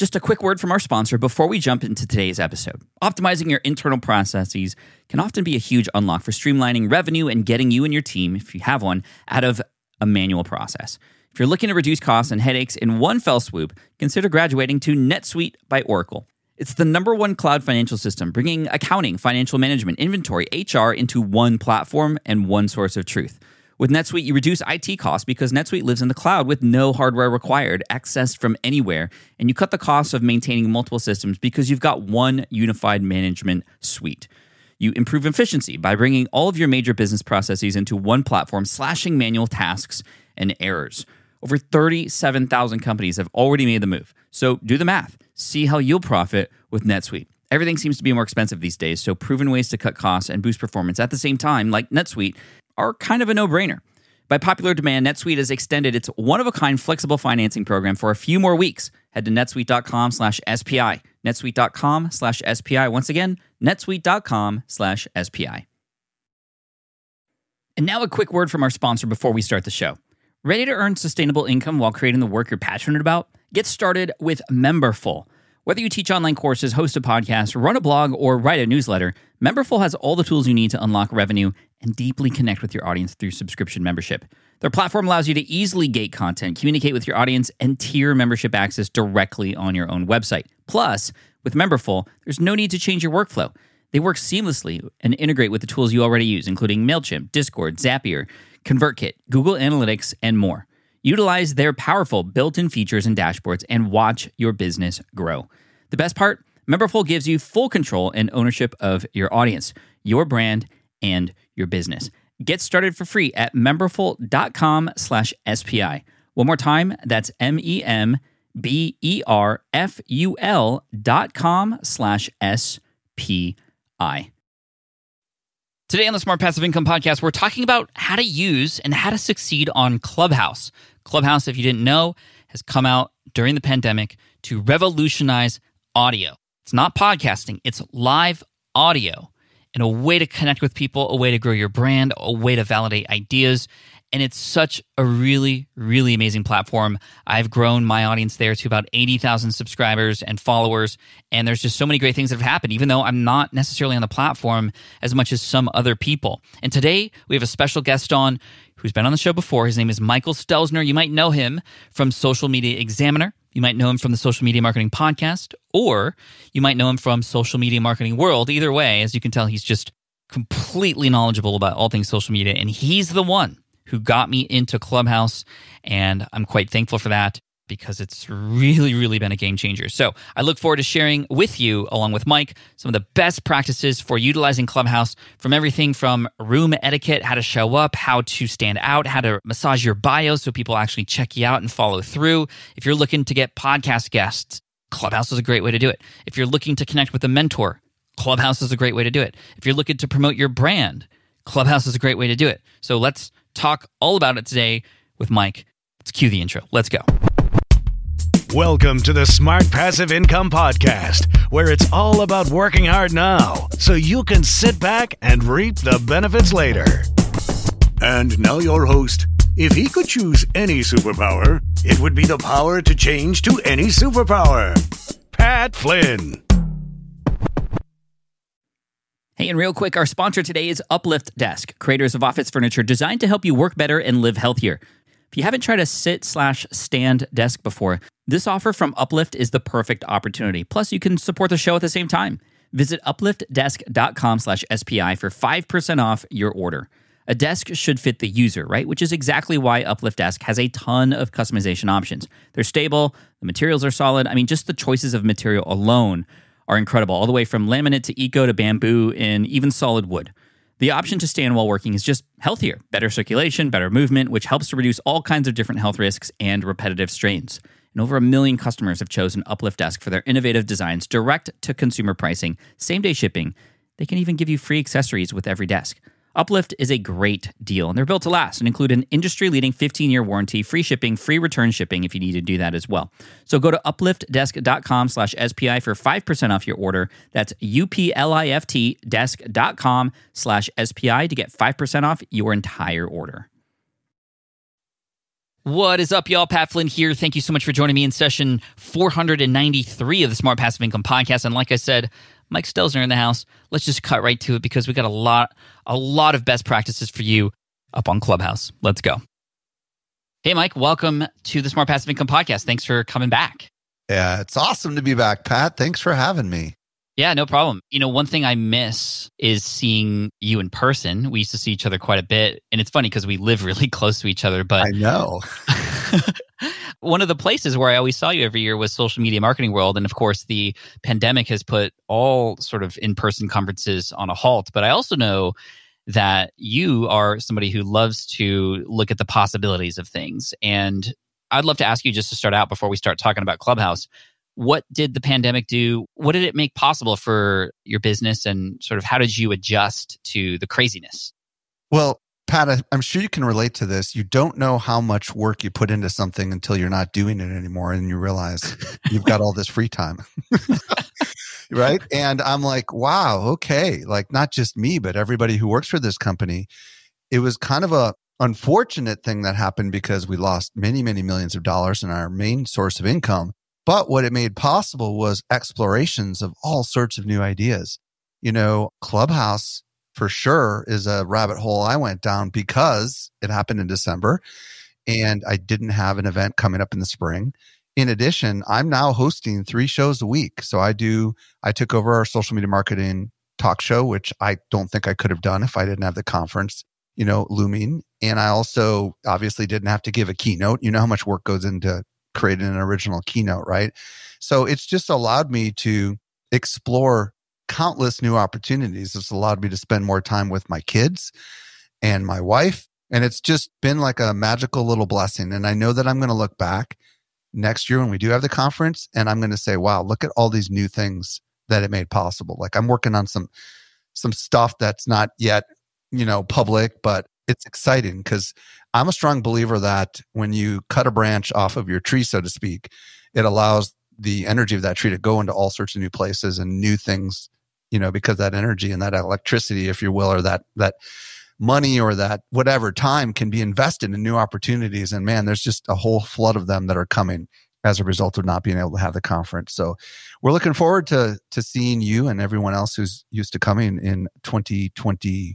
Just a quick word from our sponsor before we jump into today's episode. Optimizing your internal processes can often be a huge unlock for streamlining revenue and getting you and your team, if you have one, out of a manual process. If you're looking to reduce costs and headaches in one fell swoop, consider graduating to NetSuite by Oracle. It's the #1 cloud financial system, bringing accounting, financial management, inventory, HR into one platform and one source of truth. With NetSuite, you reduce IT costs because NetSuite lives in the cloud with no hardware required, accessed from anywhere, and you cut the costs of maintaining multiple systems because you've got one unified management suite. You improve efficiency by bringing all of your major business processes into one platform, slashing manual tasks and errors. Over 37,000 companies have already made the move. So do the math. See how you'll profit with NetSuite. Everything seems to be more expensive these days, so proven ways to cut costs and boost performance at the same time, like NetSuite, are kind of a no-brainer. By popular demand, NetSuite has extended its one-of-a-kind flexible financing program for a few more weeks. Head to netsuite.com/SPI. netsuite.com/SPI. Once again, netsuite.com/SPI. And now a quick word from our sponsor before we start the show. Ready to earn sustainable income while creating the work you're passionate about? Get started with Memberful. Whether you teach online courses, host a podcast, run a blog, or write a newsletter, Memberful has all the tools you need to unlock revenue and deeply connect with your audience through subscription membership. Their platform allows you to easily gate content, communicate with your audience, and tier membership access directly on your own website. Plus, with Memberful, there's no need to change your workflow. They work seamlessly and integrate with the tools you already use, including MailChimp, Discord, Zapier, ConvertKit, Google Analytics, and more. Utilize their powerful built-in features and dashboards and watch your business grow. The best part? Memberful gives you full control and ownership of your audience, your brand, and your business. Get started for free at memberful.com/SPI. One more time, that's memberful.com/SPI. Today on the Smart Passive Income Podcast, we're talking about how to use and how to succeed on Clubhouse. Clubhouse, if you didn't know, has come out during the pandemic to revolutionize audio. It's not podcasting, it's live audio, and a way to connect with people, a way to grow your brand, a way to validate ideas. And it's such a really, really amazing platform. I've grown my audience there to about 80,000 subscribers and followers, and there's just so many great things that have happened, even though I'm not necessarily on the platform as much as some other people. And today, we have a special guest on who's been on the show before. His name is Michael Stelzner. You might know him from Social Media Examiner. You might know him from the Social Media Marketing Podcast, or you might know him from Social Media Marketing World. Either way, as you can tell, he's just completely knowledgeable about all things social media, and he's the one who got me into Clubhouse, and I'm quite thankful for that because it's really, really been a game changer. So I look forward to sharing with you, along with Mike, some of the best practices for utilizing Clubhouse, from everything from room etiquette, how to show up, how to stand out, how to massage your bio so people actually check you out and follow through. If you're looking to get podcast guests, Clubhouse is a great way to do it. If you're looking to connect with a mentor, Clubhouse is a great way to do it. If you're looking to promote your brand, Clubhouse is a great way to do it. So let's talk all about it today with Mike. Let's cue the intro. Let's go. Welcome to the Smart Passive Income Podcast, where it's all about working hard now so you can sit back and reap the benefits later. And now your host. If he could choose any superpower, it would be the power to change to any superpower. Pat Flynn. Hey, and real quick, our sponsor today is Uplift Desk, creators of office furniture designed to help you work better and live healthier. If you haven't tried a sit/stand desk before, this offer from Uplift is the perfect opportunity. Plus, you can support the show at the same time. Visit upliftdesk.com/SPI for 5% off your order. A desk should fit the user, right? Which is exactly why Uplift Desk has a ton of customization options. They're stable, the materials are solid. I mean, just the choices of material alone are incredible, all the way from laminate to eco to bamboo and even solid wood. The option to stand while working is just healthier, better circulation, better movement, which helps to reduce all kinds of different health risks and repetitive strains. And over 1 million customers have chosen Uplift Desk for their innovative designs, direct to consumer pricing, same-day shipping. They can even give you free accessories with every desk. Uplift is a great deal, and they're built to last and include an industry-leading 15-year warranty, free shipping, free return shipping if you need to do that as well. So go to upliftdesk.com/SPI for 5% off your order. That's upliftdesk.com/SPI to get 5% off your entire order. What is up, y'all? Pat Flynn here. Thank you so much for joining me in session 493 of the Smart Passive Income Podcast. And like I said, Mike Stelzner in the house. Let's just cut right to it because we got a lot of best practices for you up on Clubhouse. Let's go. Hey, Mike, welcome to the Smart Passive Income Podcast. Thanks for coming back. Yeah, it's awesome to be back, Pat. Thanks for having me. Yeah, no problem. You know, one thing I miss is seeing you in person. We used to see each other quite a bit. And it's funny because we live really close to each other. But I know. One of the places where I always saw you every year was Social Media Marketing World. And of course, the pandemic has put all sort of in-person conferences on a halt. But I also know that you are somebody who loves to look at the possibilities of things. And I'd love to ask you just to start out before we start talking about Clubhouse. What did the pandemic do? What did it make possible for your business, and sort of how did you adjust to the craziness? Well, Pat, I'm sure you can relate to this. You don't know how much work you put into something until you're not doing it anymore and you realize you've got all this free time. Right? And I'm like, wow, okay. Like not just me, but everybody who works for this company. It was kind of a unfortunate thing that happened because we lost many, many millions of dollars in our main source of income. But what it made possible was explorations of all sorts of new ideas. You know, Clubhouse for sure is a rabbit hole I went down because it happened in December and I didn't have an event coming up in the spring. In addition, I'm now hosting 3 shows a week. So I took over our social media marketing talk show, which I don't think I could have done if I didn't have the conference, looming. And I also obviously didn't have to give a keynote. You know how much work goes into creating an original keynote, right? So it's just allowed me to explore countless new opportunities. It's allowed me to spend more time with my kids and my wife. And it's just been like a magical little blessing. And I know that I'm going to look back next year when we do have the conference and I'm going to say, wow, look at all these new things that it made possible. Like I'm working on some stuff that's not yet, public, but it's exciting because I'm a strong believer that when you cut a branch off of your tree, so to speak, it allows the energy of that tree to go into all sorts of new places and new things, because that energy and that electricity, if you will, or that money or that whatever time can be invested in new opportunities. And man, there's just a whole flood of them that are coming as a result of not being able to have the conference. So we're looking forward to seeing you and everyone else who's used to coming in 2022.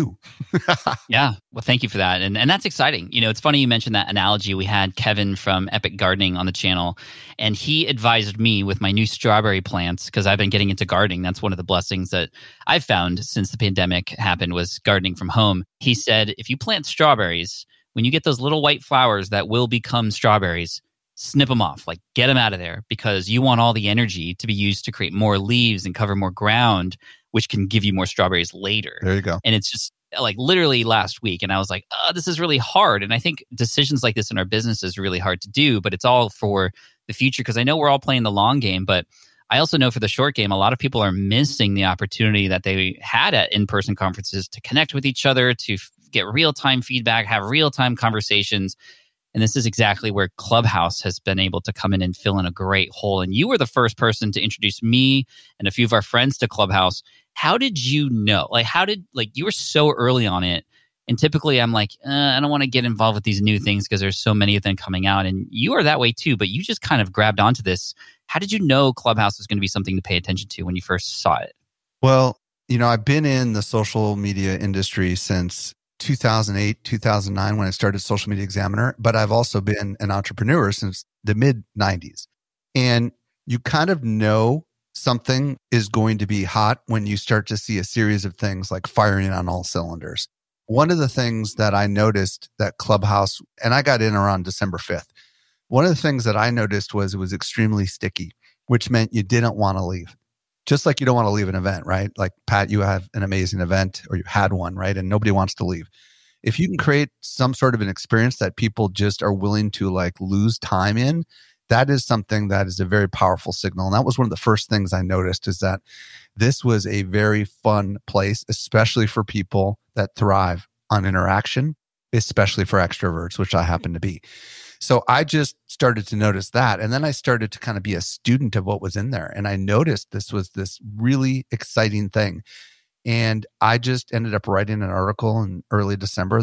Yeah. Well, thank you for that. And that's exciting. It's funny you mentioned that analogy. We had Kevin from Epic Gardening on the channel, and he advised me with my new strawberry plants because I've been getting into gardening. That's one of the blessings that I've found since the pandemic happened was gardening from home. He said, if you plant strawberries, when you get those little white flowers that will become strawberries, snip them off, like get them out of there because you want all the energy to be used to create more leaves and cover more ground, which can give you more strawberries later. There you go. And it's just like literally last week. And I was like, oh, this is really hard. And I think decisions like this in our business is really hard to do, but it's all for the future because I know we're all playing the long game, but I also know for the short game, a lot of people are missing the opportunity that they had at in-person conferences to connect with each other, to get real-time feedback, have real-time conversations. And this is exactly where Clubhouse has been able to come in and fill in a great hole. And you were the first person to introduce me and a few of our friends to Clubhouse. How did you know? You were so early on it. And typically I'm like, I don't want to get involved with these new things because there's so many of them coming out. And you are that way too, but you just kind of grabbed onto this. How did you know Clubhouse was going to be something to pay attention to when you first saw it? Well, I've been in the social media industry since 2008, 2009 when I started Social Media Examiner, but I've also been an entrepreneur since the mid 90s. And you kind of know something is going to be hot when you start to see a series of things like firing on all cylinders. One of the things that I noticed that Clubhouse, and I got in around December 5th, one of the things that I noticed was it was extremely sticky, which meant you didn't want to leave. Just like you don't want to leave an event, right? Like Pat, you have an amazing event or you had one, right? And nobody wants to leave. If you can create some sort of an experience that people just are willing to like lose time in, that is something that is a very powerful signal. And that was one of the first things I noticed is that this was a very fun place, especially for people that thrive on interaction, especially for extroverts, which I happen to be. So I just started to notice that. And then I started to kind of be a student of what was in there. And I noticed this was this really exciting thing. And I just ended up writing an article in early December that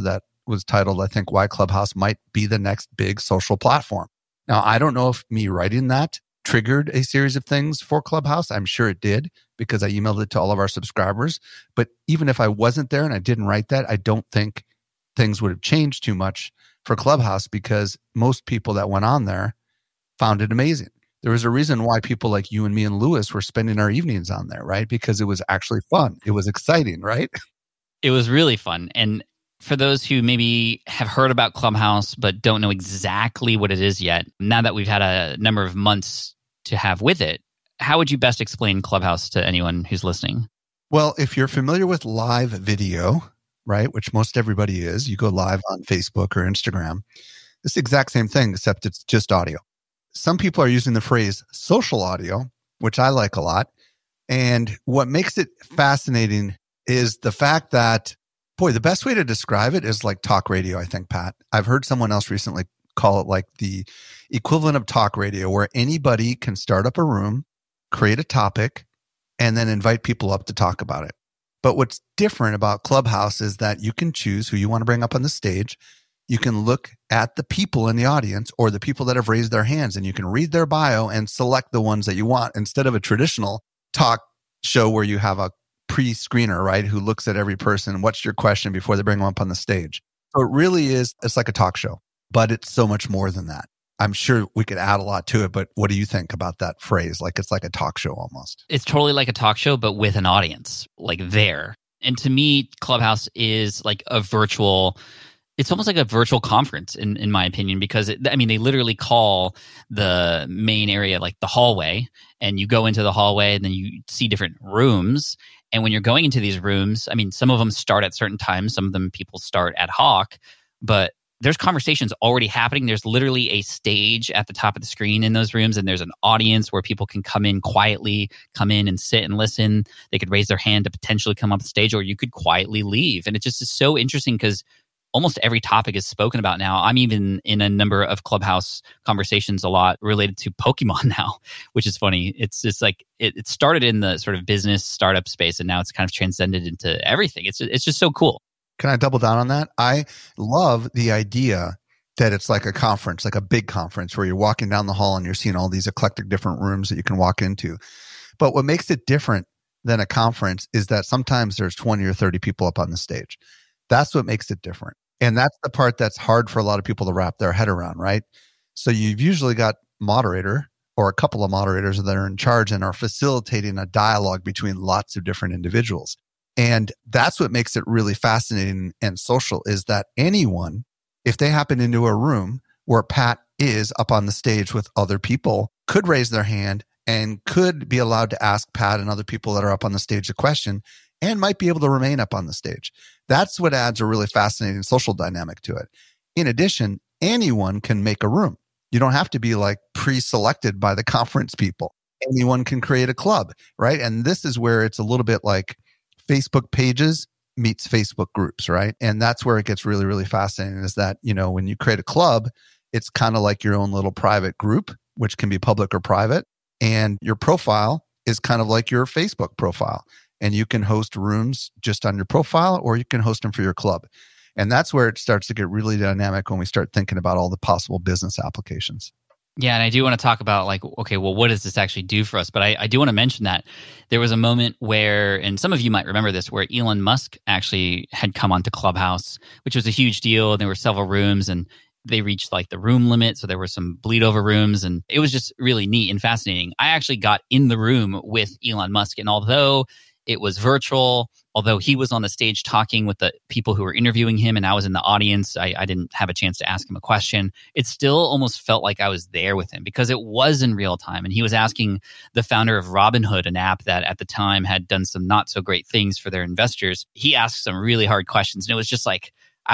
was titled, I think, Why Clubhouse Might Be the Next Big Social Platform. Now, I don't know if me writing that triggered a series of things for Clubhouse. I'm sure it did because I emailed it to all of our subscribers. But even if I wasn't there and I didn't write that, I don't think things would have changed too much for Clubhouse because most people that went on there found it amazing. There was a reason why people like you and me and Lewis were spending our evenings on there, right? Because it was actually fun. It was exciting, right? It was really fun. And for those who maybe have heard about Clubhouse but don't know exactly what it is yet, now that we've had a number of months to have with it, how would you best explain Clubhouse to anyone who's listening? Well, if you're familiar with live video, right, which most everybody is, you go live on Facebook or Instagram, it's the exact same thing, except it's just audio. Some people are using the phrase social audio, which I like a lot. And what makes it fascinating is the fact that, boy, the best way to describe it is like talk radio, I think, Pat. I've heard someone else recently call it like the equivalent of talk radio, where anybody can start up a room, create a topic, and then invite people up to talk about it. But what's different about Clubhouse is that you can choose who you want to bring up on the stage. You can look at the people in the audience or the people that have raised their hands, and you can read their bio and select the ones that you want instead of a traditional talk show where you have a pre-screener, right, who looks at every person. What's your question before they bring them up on the stage? So it really is, it's like a talk show, but it's so much more than that. I'm sure we could add a lot to it, but what do you think about that phrase? Like it's like a talk show almost. It's totally like a talk show, but with an audience, like there. And to me, Clubhouse is like a virtual, it's almost like a virtual conference in my opinion, because they literally call the main area like the hallway, and you go into the hallway and then you see different rooms. And when you're going into these rooms, some of them start at certain times, some of them people start ad hoc, but there's conversations already happening. There's literally a stage at the top of the screen in those rooms, and there's an audience where people can come in quietly, come in and sit and listen. They could raise their hand to potentially come up the stage, or you could quietly leave. And it just is so interesting because almost every topic is spoken about now. I'm even in a number of Clubhouse conversations a lot related to Pokemon now, which is funny. It's just like it started in the sort of business startup space, and now it's kind of transcended into everything. It's just so cool. Can I double down on that? I love the idea that it's like a conference, like a big conference where you're walking down the hall and you're seeing all these eclectic different rooms that you can walk into. But what makes it different than a conference is that sometimes there's 20 or 30 people up on the stage. That's what makes it different. And that's the part that's hard for a lot of people to wrap their head around, right? So you've usually got moderator or a couple of moderators that are in charge and are facilitating a dialogue between lots of different individuals. And that's what makes it really fascinating and social, is that anyone, if they happen into a room where Pat is up on the stage with other people, could raise their hand and could be allowed to ask Pat and other people that are up on the stage a question, and might be able to remain up on the stage. That's what adds a really fascinating social dynamic to it. In addition, anyone can make a room. You don't have to be like pre-selected by the conference people. Anyone can create a club, right? And this is where it's a little bit like Facebook pages meets Facebook groups, right? And that's where it gets really, really fascinating, is that, when you create a club, it's kind of like your own little private group, which can be public or private. And your profile is kind of like your Facebook profile. And you can host rooms just on your profile, or you can host them for your club. And that's where it starts to get really dynamic when we start thinking about all the possible business applications. Yeah, and I do want to talk about what does this actually do for us? But I do want to mention that there was a moment where, and some of you might remember this, where Elon Musk actually had come onto Clubhouse, which was a huge deal. There were several rooms, and they reached like the room limit. So there were some bleed over rooms, and it was just really neat and fascinating. I actually got in the room with Elon Musk, and although it was virtual, although he was on the stage talking with the people who were interviewing him and I was in the audience, I didn't have a chance to ask him a question. It still almost felt like I was there with him because it was in real time. And he was asking the founder of Robinhood, an app that at the time had done some not so great things for their investors. He asked some really hard questions, and it was just like, I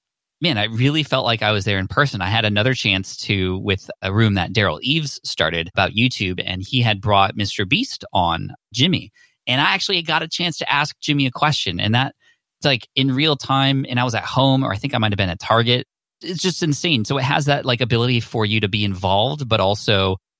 really felt like I was there in person. I had another chance with a room that Daryl Eves started about YouTube, and he had brought Mr. Beast on, Jimmy. And I actually got a chance to ask Jimmy a question, and that's like in real time. And I was at home, or I think I might have been at Target. It's just insane. So it has that like ability for you to be involved, but also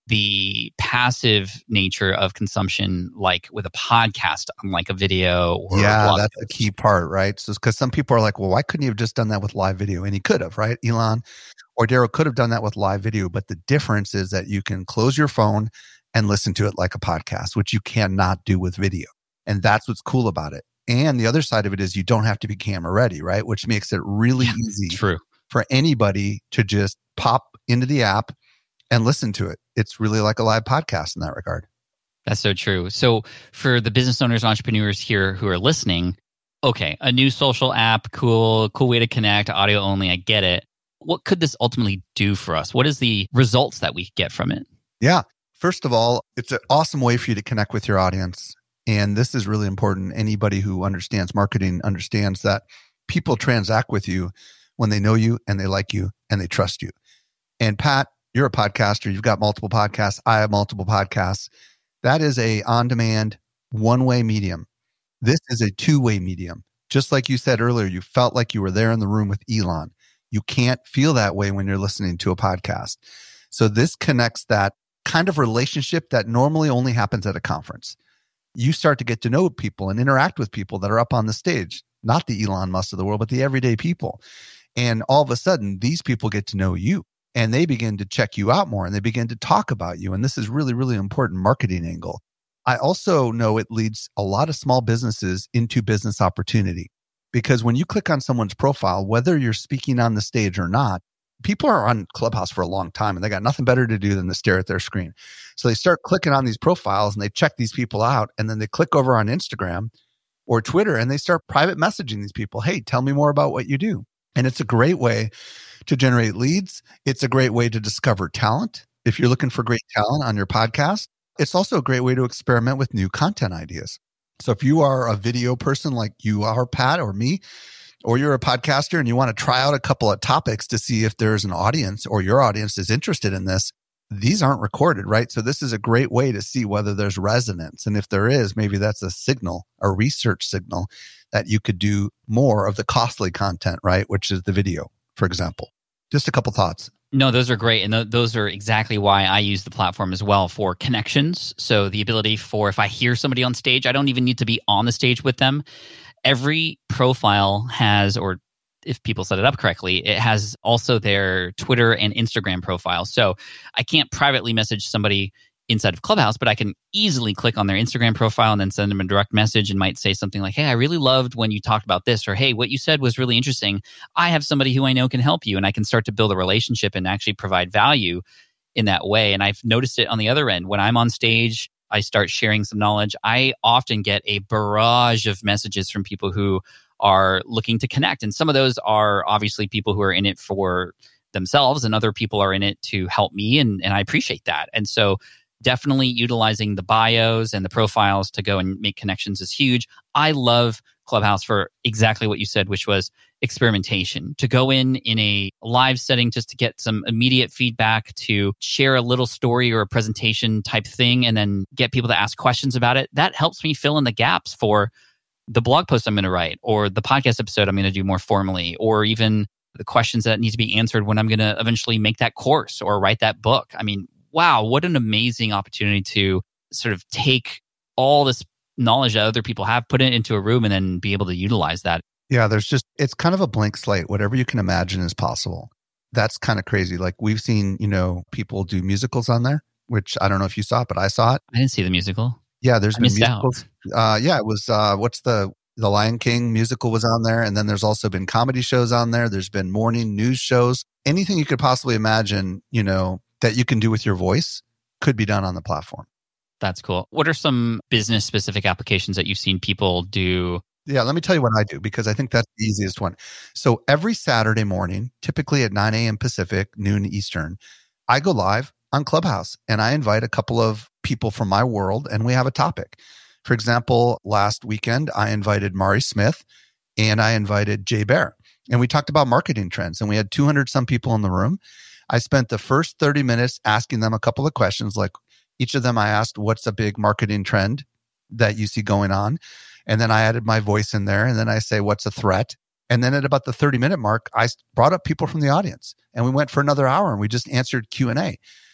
the passive nature of consumption, like with a podcast, unlike a video or a blog that's post. the key part, right? So because some people are like, well, why couldn't you have just done that with live video? And he could have, right? Elon or Daryl could have done that with live video, but the difference is that you can close your phone and listen to it like a podcast, which you cannot do with video. And that's what's cool about it. And the other side of it is you don't have to be camera ready, right? Which makes it really easy for anybody to just pop into the app and listen to it. It's really like a live podcast in that regard. That's so true. So for the business owners, entrepreneurs here who are listening, okay, a new social app, cool way to connect, audio only, I get it. What could this ultimately do for us? What is the results that we get from it? Yeah. First of all, it's an awesome way for you to connect with your audience. And this is really important. Anybody who understands marketing understands that people transact with you when they know you and they like you and they trust you. And Pat, you're a podcaster. You've got multiple podcasts. I have multiple podcasts. That is a on-demand, one-way medium. This is a two-way medium. Just like you said earlier, you felt like you were there in the room with Elon. You can't feel that way when you're listening to a podcast. So this connects that kind of relationship that normally only happens at a conference. You start to get to know people and interact with people that are up on the stage, not the Elon Musk of the world, but the everyday people. And all of a sudden, these people get to know you and they begin to check you out more and they begin to talk about you. And this is really, really important marketing angle. I also know it leads a lot of small businesses into business opportunity because when you click on someone's profile, whether you're speaking on the stage or not, people are on Clubhouse for a long time and they got nothing better to do than to stare at their screen. So they start clicking on these profiles and they check these people out. And then they click over on Instagram or Twitter and they start private messaging these people. Hey, tell me more about what you do. And it's a great way to generate leads. It's a great way to discover talent. If you're looking for great talent on your podcast, it's also a great way to experiment with new content ideas. So if you are a video person like you are, Pat, or me, or you're a podcaster and you want to try out a couple of topics to see if there's an audience or your audience is interested in this, these aren't recorded, right? So this is a great way to see whether there's resonance. And if there is, maybe that's a signal, a research signal that you could do more of the costly content, right? Which is the video, for example. Just a couple thoughts. No, those are great. And those are exactly why I use the platform as well for connections. So the ability for if I hear somebody on stage, I don't even need to be on the stage with them. Every profile has, or if people set it up correctly, it has also their Twitter and Instagram profile. So I can't privately message somebody inside of Clubhouse, but I can easily click on their Instagram profile and then send them a direct message and might say something like, hey, I really loved when you talked about this, or hey, what you said was really interesting. I have somebody who I know can help you, and I can start to build a relationship and actually provide value in that way. And I've noticed it on the other end. When I'm on stage, I start sharing some knowledge. I often get a barrage of messages from people who are looking to connect. And some of those are obviously people who are in it for themselves, and other people are in it to help me. And I appreciate that. And so definitely utilizing the bios and the profiles to go and make connections is huge. I love Clubhouse for exactly what you said, which was experimentation. To go in a live setting just to get some immediate feedback, to share a little story or a presentation type thing, and then get people to ask questions about it. That helps me fill in the gaps for the blog post I'm going to write, or the podcast episode I'm going to do more formally, or even the questions that need to be answered when I'm going to eventually make that course or write that book. I mean, wow, what an amazing opportunity to sort of take all this knowledge that other people have, put it into a room, and then be able to utilize that. Yeah, it's kind of a blank slate. Whatever you can imagine is possible. That's kind of crazy. Like we've seen, people do musicals on there, which I don't know if you saw it, but I saw it. I didn't see the musical. Yeah, there's been musicals. It was, what's the Lion King musical was on there. And then there's also been comedy shows on there. There's been morning news shows. Anything you could possibly imagine, that you can do with your voice could be done on the platform. That's cool. What are some business specific applications that you've seen people do? Yeah, let me tell you what I do, because I think that's the easiest one. So every Saturday morning, typically at 9 a.m. Pacific, noon Eastern, I go live on Clubhouse and I invite a couple of people from my world and we have a topic. For example, last weekend, I invited Mari Smith and I invited Jay Bear. And we talked about marketing trends and we had 200 some people in the room. I spent the first 30 minutes asking them a couple of questions. Like each of them, I asked, what's a big marketing trend that you see going on? And then I added my voice in there. And then I say, what's a threat? And then at about the 30-minute mark, I brought up people from the audience and we went for another hour and we just answered Q&A.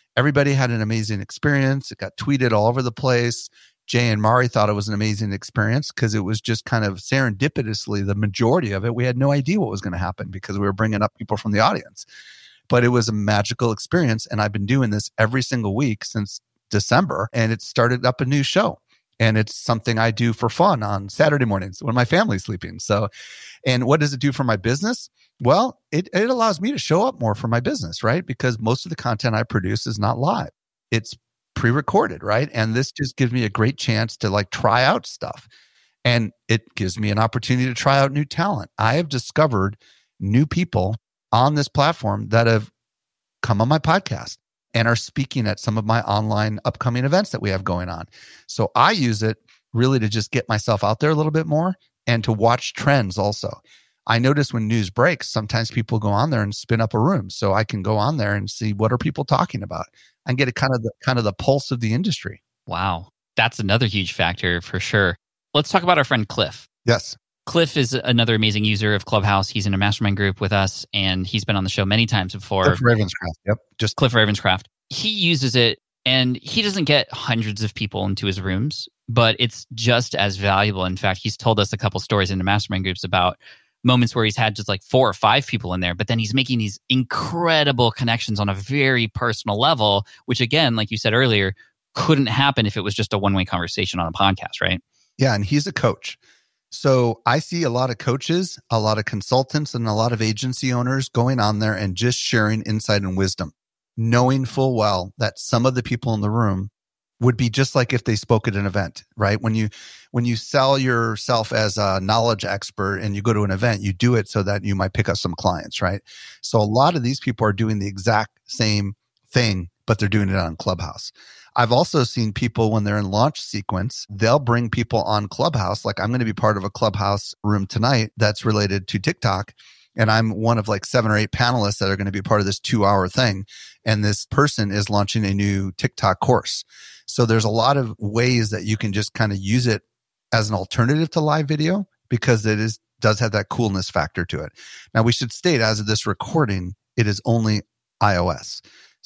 Everybody had an amazing experience. It got tweeted all over the place. Jay and Mari thought it was an amazing experience because it was just kind of serendipitously, the majority of it, we had no idea what was going to happen because we were bringing up people from the audience. But it was a magical experience. And I've been doing this every single week since December, and it started up a new show. And it's something I do for fun on Saturday mornings when my family's sleeping. So, and what does it do for my business? Well, it allows me to show up more for my business, right? Because most of the content I produce is not live. It's pre-recorded, right? And this just gives me a great chance to like try out stuff. And it gives me an opportunity to try out new talent. I have discovered new people on this platform that have come on my podcast and are speaking at some of my online upcoming events that we have going on. So I use it really to just get myself out there a little bit more and to watch trends also. I notice when news breaks, sometimes people go on there and spin up a room. So I can go on there and see what are people talking about and get a kind of the pulse of the industry. Wow. That's another huge factor for sure. Let's talk about our friend Cliff. Yes. Cliff is another amazing user of Clubhouse. He's in a mastermind group with us, and he's been on the show many times before. Cliff Ravenscraft. Yep. Just Cliff Ravenscraft. He uses it, and he doesn't get hundreds of people into his rooms, but it's just as valuable. In fact, he's told us a couple stories in the mastermind groups about moments where he's had just like 4 or 5 people in there, but then he's making these incredible connections on a very personal level, which again, like you said earlier, couldn't happen if it was just a one-way conversation on a podcast, right? Yeah, and he's a coach. So I see a lot of coaches, a lot of consultants, and a lot of agency owners going on there and just sharing insight and wisdom, knowing full well that some of the people in the room would be just like if they spoke at an event, right? When you sell yourself as a knowledge expert and you go to an event, you do it so that you might pick up some clients, right? So a lot of these people are doing the exact same thing, but they're doing it on Clubhouse. I've also seen people when they're in launch sequence, they'll bring people on Clubhouse. Like I'm going to be part of a Clubhouse room tonight that's related to TikTok. And I'm one of like 7 or 8 panelists that are going to be part of this 2-hour thing. And this person is launching a new TikTok course. So there's a lot of ways that you can just kind of use it as an alternative to live video because it does have that coolness factor to it. Now we should state as of this recording, it is only iOS.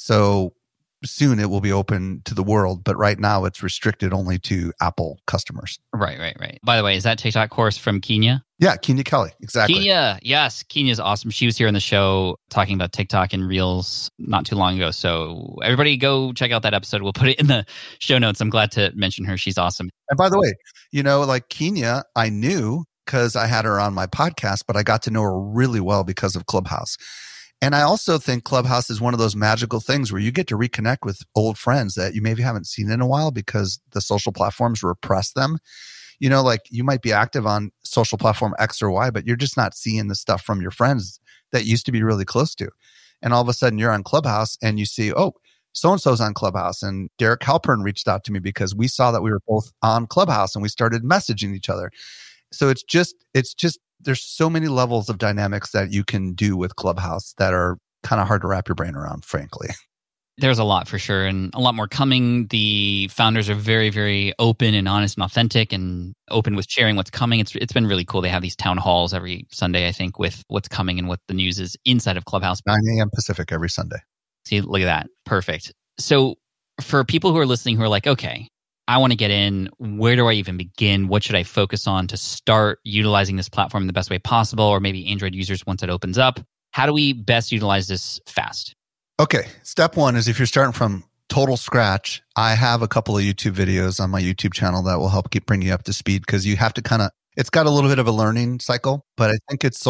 So soon it will be open to the world, but right now it's restricted only to Apple customers. Right. By the way, is that TikTok course from Kenya? Yeah, Kenya Kelly. Exactly. Kenya, yes. Kenya's awesome. She was here on the show talking about TikTok and Reels not too long ago. So everybody go check out that episode. We'll put it in the show notes. I'm glad to mention her. She's awesome. And by the way, like Kenya, I knew because I had her on my podcast, but I got to know her really well because of Clubhouse. And I also think Clubhouse is one of those magical things where you get to reconnect with old friends that you maybe haven't seen in a while because the social platforms repress them. Like you might be active on social platform X or Y, but you're just not seeing the stuff from your friends that used to be really close to. And all of a sudden you're on Clubhouse and you see, oh, so-and-so's on Clubhouse. And Derek Halpern reached out to me because we saw that we were both on Clubhouse and we started messaging each other. So it's just there's so many levels of dynamics that you can do with Clubhouse that are kind of hard to wrap your brain around, frankly. There's a lot for sure, and a lot more coming. The founders are very, very open and honest and authentic and open with sharing what's coming. It's been really cool. They have these town halls every Sunday, I think, with what's coming and what the news is inside of Clubhouse. 9 a.m. Pacific every Sunday. See, look at that. Perfect. So for people who are listening who are like, okay, I want to get in. Where do I even begin? What should I focus on to start utilizing this platform in the best way possible? Or maybe Android users once it opens up. How do we best utilize this fast? Okay. Step 1 is if you're starting from total scratch, I have a couple of YouTube videos on my YouTube channel that will help keep bringing you up to speed because you have to it's got a little bit of a learning cycle, but I think it's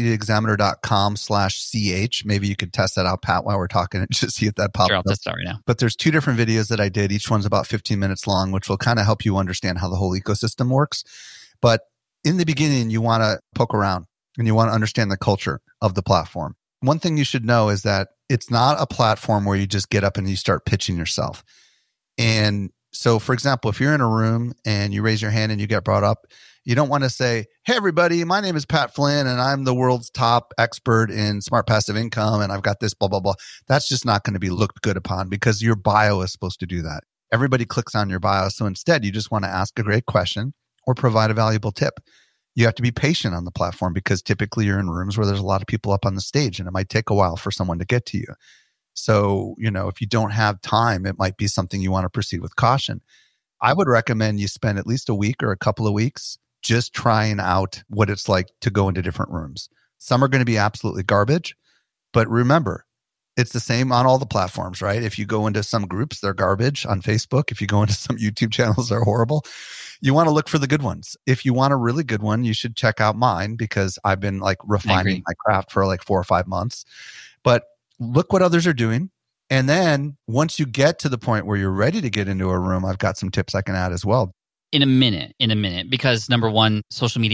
socialmediaexaminer.com/ch. Maybe you could test that out, Pat, while we're talking and just see if that pops up. Sure, I'll test that right now. But there's 2 different videos that I did. Each one's about 15 minutes long, which will kind of help you understand how the whole ecosystem works. But in the beginning, you want to poke around and you want to understand the culture of the platform. One thing you should know is that it's not a platform where you just get up and you start pitching yourself. And so, for example, if you're in a room and you raise your hand and you get brought up, you don't want to say, hey, everybody, my name is Pat Flynn and I'm the world's top expert in smart passive income and I've got this, blah, blah, blah. That's just not going to be looked good upon because your bio is supposed to do that. Everybody clicks on your bio. So instead, you just want to ask a great question or provide a valuable tip. You have to be patient on the platform because typically you're in rooms where there's a lot of people up on the stage and it might take a while for someone to get to you. So, if you don't have time, it might be something you want to proceed with caution. I would recommend you spend at least a week or a couple of weeks just trying out what it's like to go into different rooms. Some are going to be absolutely garbage, but remember, it's the same on all the platforms, right? If you go into some groups, they're garbage on Facebook. If you go into some YouTube channels, they're horrible. You want to look for the good ones. If you want a really good one, you should check out mine because I've been like refining my craft for like 4 or 5 months. But look what others are doing. And then once you get to the point where you're ready to get into a room, I've got some tips I can add as well. In a minute, because number one,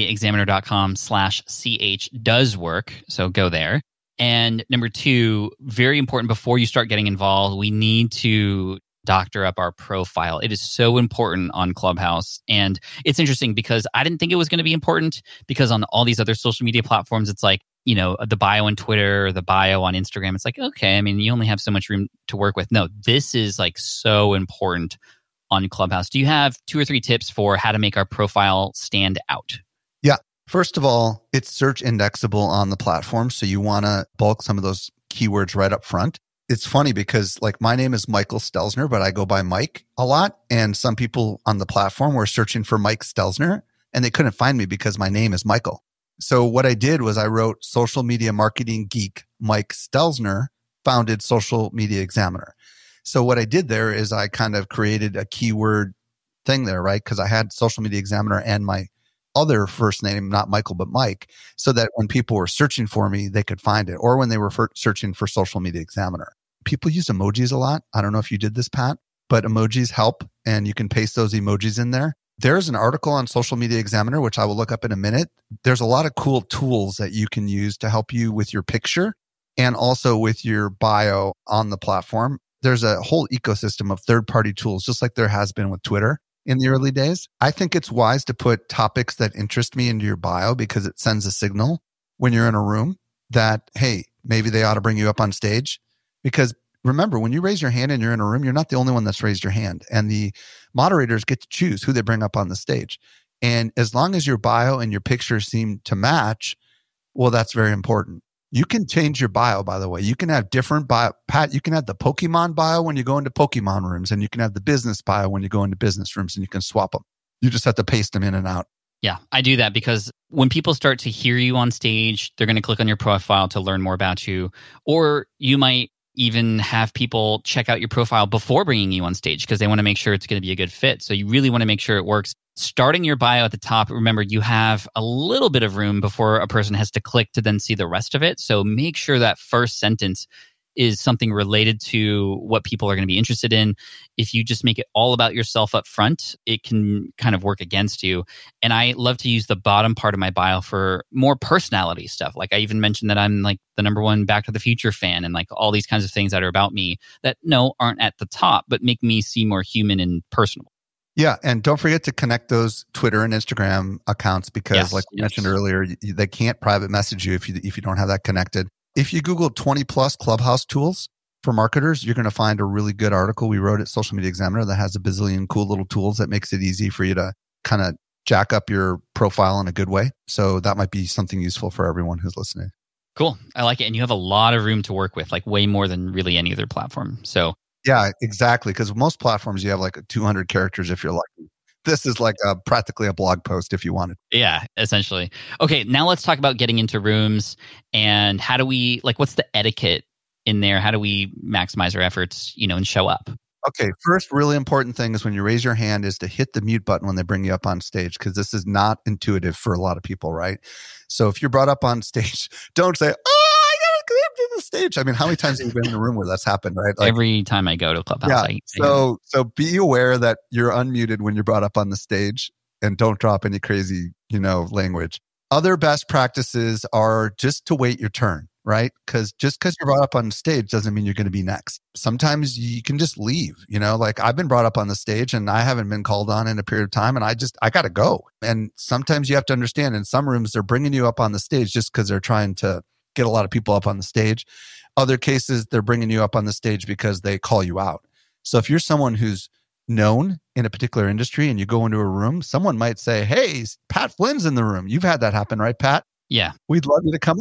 socialmediaexaminer.com/ch does work. So go there. And number two, very important, before you start getting involved, we need to doctor up our profile. It is so important on Clubhouse. And it's interesting because I didn't think it was going to be important because on all these other social media platforms, it's like, the bio on Twitter or the bio on Instagram. It's like, okay, I mean, you only have so much room to work with. No, this is like so important on Clubhouse. Do you have 2 or 3 tips for how to make our profile stand out? Yeah. First of all, it's search indexable on the platform. So you want to bulk some of those keywords right up front. It's funny because like my name is Michael Stelzner, but I go by Mike a lot. And some people on the platform were searching for Mike Stelzner and they couldn't find me because my name is Michael. So what I did was I wrote social media marketing geek Mike Stelzner, founded Social Media Examiner. So what I did there is I kind of created a keyword thing there, right? Because I had Social Media Examiner and my other first name, not Michael, but Mike, so that when people were searching for me, they could find it. Or when they were searching for Social Media Examiner. People use emojis a lot. I don't know if you did this, Pat, but emojis help and you can paste those emojis in there. There's an article on Social Media Examiner, which I will look up in a minute. There's a lot of cool tools that you can use to help you with your picture and also with your bio on the platform. There's a whole ecosystem of third-party tools, just like there has been with Twitter in the early days. I think it's wise to put topics that interest me into your bio because it sends a signal when you're in a room that, hey, maybe they ought to bring you up on stage. Because remember, when you raise your hand and you're in a room, you're not the only one that's raised your hand. And the moderators get to choose who they bring up on the stage. And as long as your bio and your picture seem to match, well, that's very important. You can change your bio, by the way. You can have different bio. Pat, you can have the Pokemon bio when you go into Pokemon rooms, and you can have the business bio when you go into business rooms, and you can swap them. You just have to paste them in and out. Yeah, I do that because when people start to hear you on stage, they're going to click on your profile to learn more about you. Or you might even have people check out your profile before bringing you on stage because they want to make sure it's going to be a good fit. So you really want to make sure it works. Starting your bio at the top, remember you have a little bit of room before a person has to click to then see the rest of it. So make sure that first sentence is something related to what people are going to be interested in. If you just make it all about yourself up front, it can kind of work against you. And I love to use the bottom part of my bio for more personality stuff. Like I even mentioned that I'm like the #1 Back to the Future fan and like all these kinds of things that are about me that aren't at the top, but make me seem more human and personable. Yeah. And don't forget to connect those Twitter and Instagram accounts because like we mentioned earlier, they can't private message you if you don't have that connected. If you Google 20 plus Clubhouse tools for marketers, you're going to find a really good article we wrote at Social Media Examiner that has a bazillion cool little tools that makes it easy for you to kind of jack up your profile in a good way. So that might be something useful for everyone who's listening. Cool. I like it. And you have a lot of room to work with, like way more than really any other platform. So yeah, exactly. Because most platforms, you have like 200 characters if you're lucky. This is like practically a blog post if you wanted. Yeah, essentially. Okay, now let's talk about getting into rooms and how do we, what's the etiquette in there? How do we maximize our efforts, and show up? Okay, first really important thing is when you raise your hand is to hit the mute button when they bring you up on stage because this is not intuitive for a lot of people, right? So if you're brought up on stage, don't say, I got to get to the stage. I mean, how many times have you been in a room where that's happened, right? Every time I go to Clubhouse. Yeah, so be aware that you're unmuted when you're brought up on the stage and don't drop any crazy, language. Other best practices are just to wait your turn, right? Because just because you're brought up on stage doesn't mean you're going to be next. Sometimes you can just leave, like I've been brought up on the stage and I haven't been called on in a period of time and I got to go. And sometimes you have to understand in some rooms, they're bringing you up on the stage just because they're trying to get a lot of people up on the stage. Other cases, they're bringing you up on the stage because they call you out. So if you're someone who's known in a particular industry and you go into a room, someone might say, hey, Pat Flynn's in the room. You've had that happen, right, Pat? Yeah. We'd love you to come up.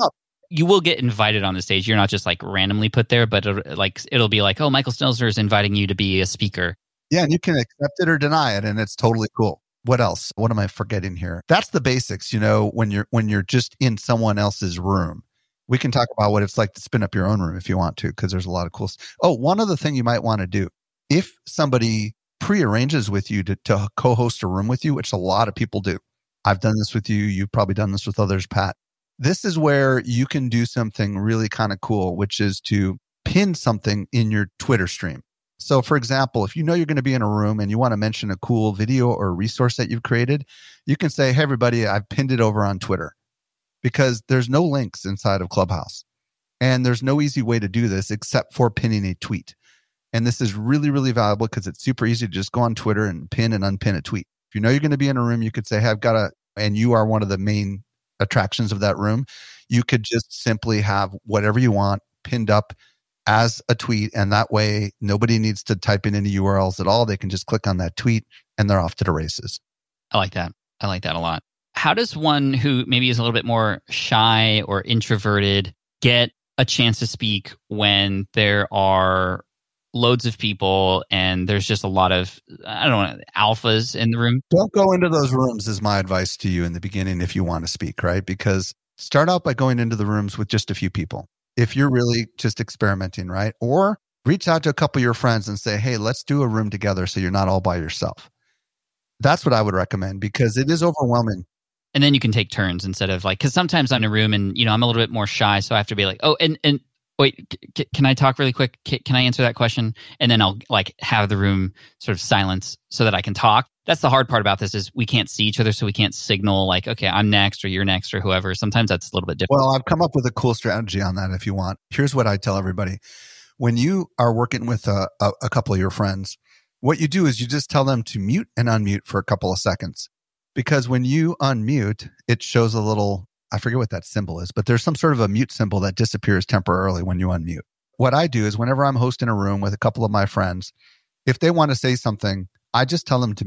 you will get invited on the stage. You're not just like randomly put there, but it'll be like, oh, Michael Stelzner is inviting you to be a speaker. Yeah, and you can accept it or deny it, and it's totally cool. What else? What am I forgetting here? That's the basics, when you're just in someone else's room. We can talk about what it's like to spin up your own room if you want to, because there's a lot of cool stuff. Oh, one other thing you might want to do. If somebody prearranges with you to co-host a room with you, which a lot of people do. I've done this with you. You've probably done this with others, Pat. This is where you can do something really kind of cool, which is to pin something in your Twitter stream. So, for example, if you know you're going to be in a room and you want to mention a cool video or resource that you've created, you can say, hey, everybody, I've pinned it over on Twitter, because there's no links inside of Clubhouse. And there's no easy way to do this except for pinning a tweet. And this is really, really valuable because it's super easy to just go on Twitter and pin and unpin a tweet. If you know you're going to be in a room, you could say, hey, and you are one of the main attractions of that room. You could just simply have whatever you want pinned up as a tweet. And that way, nobody needs to type in any URLs at all. They can just click on that tweet and they're off to the races. I like that. I like that a lot. How does one who maybe is a little bit more shy or introverted get a chance to speak when there are loads of people and there's just a lot of, I don't know, alphas in the room? Don't go into those rooms is my advice to you in the beginning if you want to speak, right? Because start out by going into the rooms with just a few people. If you're really just experimenting, right? Or reach out to a couple of your friends and say, hey, let's do a room together so you're not all by yourself. That's what I would recommend, because it is overwhelming. And then you can take turns instead of like, because sometimes I'm in a room and, I'm a little bit more shy. So I have to be like, oh, and wait, can I talk really quick? Can I answer that question? And then I'll like have the room sort of silence so that I can talk. That's the hard part about this is we can't see each other. So we can't signal like, okay, I'm next or you're next or whoever. Sometimes that's a little bit different. Well, I've come up with a cool strategy on that if you want. Here's what I tell everybody. When you are working with a couple of your friends, what you do is you just tell them to mute and unmute for a couple of seconds. Because when you unmute, it shows a little, I forget what that symbol is, but there's some sort of a mute symbol that disappears temporarily when you unmute. What I do is whenever I'm hosting a room with a couple of my friends, if they want to say something, I just tell them to